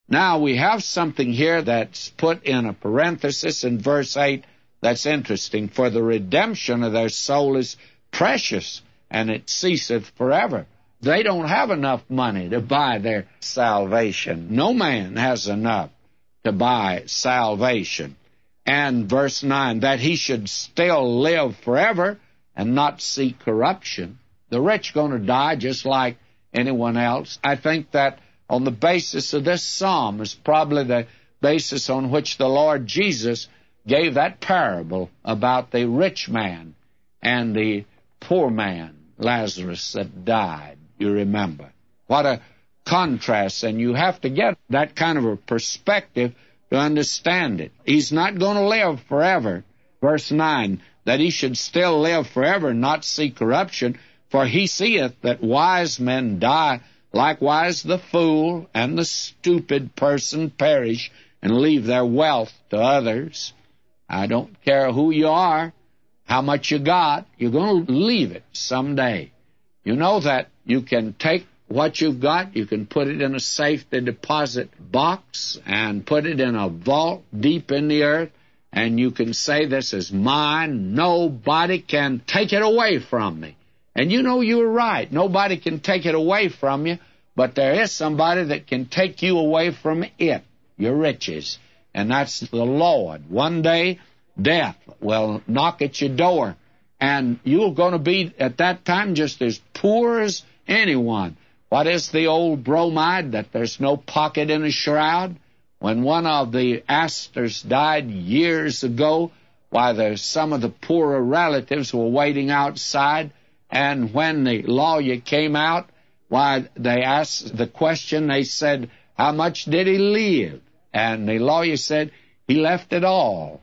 Now, we have something here that's put in a parenthesis in verse 8 that's interesting. For the redemption of their soul is precious, and it ceaseth forever. They don't have enough money to buy their salvation. No man has enough to buy salvation. And verse 9, that he should still live forever and not see corruption. The rich going to die just like anyone else. I think that on the basis of this psalm is probably the basis on which the Lord Jesus gave that parable about the rich man and the poor man, Lazarus, that died. You remember. What a contrast, and you have to get that kind of a perspective to understand it. He's not going to live forever. Verse 9, that he should still live forever and not see corruption, for he seeth that wise men die, likewise the fool and the stupid person perish and leave their wealth to others. I don't care who you are, how much you got, you're going to leave it someday. You know that you can take what you've got, you can put it in a safety deposit box and put it in a vault deep in the earth, and you can say, this is mine, nobody can take it away from me. And you know you're right, nobody can take it away from you, but there is somebody that can take you away from it, your riches, and that's the Lord. One day, death will knock at your door, and you're going to be at that time just as poor as anyone. What is the old bromide, that there's no pocket in a shroud? When one of the Astors died years ago, why, there's some of the poorer relatives were waiting outside, and when the lawyer came out, why, they asked the question, they said, how much did he leave? And the lawyer said, he left it all.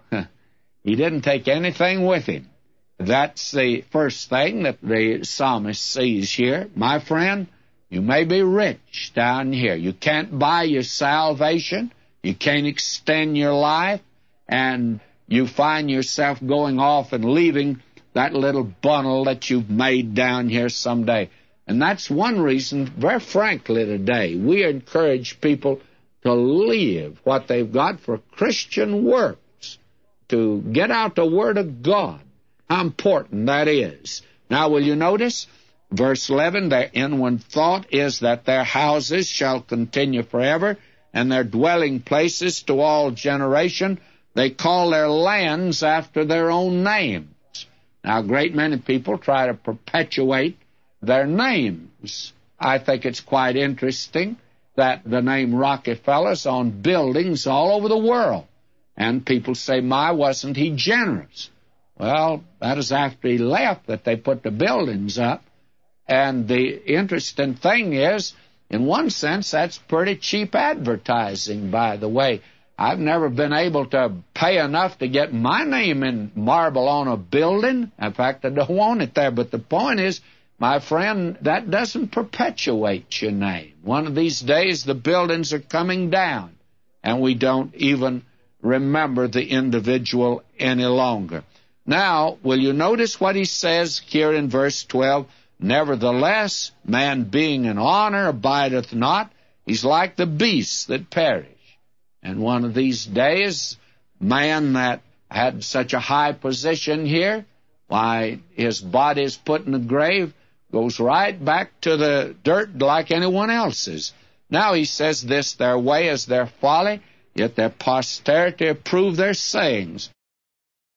He didn't take anything with him. That's the first thing that the psalmist sees here. My friend, you may be rich down here. You can't buy your salvation. You can't extend your life. And you find yourself going off and leaving that little bundle that you've made down here someday. And that's one reason, very frankly today, we encourage people to leave what they've got for Christian works, to get out the Word of God. How important that is. Now, will you notice? Verse 11, their inward thought is that their houses shall continue forever, and their dwelling places to all generation. They call their lands after their own names. Now, a great many people try to perpetuate their names. I think it's quite interesting that the name Rockefeller's on buildings all over the world. And people say, my, wasn't he generous? Well, that is after he left that they put the buildings up. And the interesting thing is, in one sense, that's pretty cheap advertising, by the way. I've never been able to pay enough to get my name in marble on a building. In fact, I don't want it there. But the point is, my friend, that doesn't perpetuate your name. One of these days, the buildings are coming down, and we don't even remember the individual any longer. Now, will you notice what he says here in verse 12? Nevertheless, man being in honor abideth not. He's like the beasts that perish. And one of these days, man that had such a high position here, why, his body is put in the grave, goes right back to the dirt like anyone else's. Now he says this, their way is their folly, yet their posterity approve their sayings.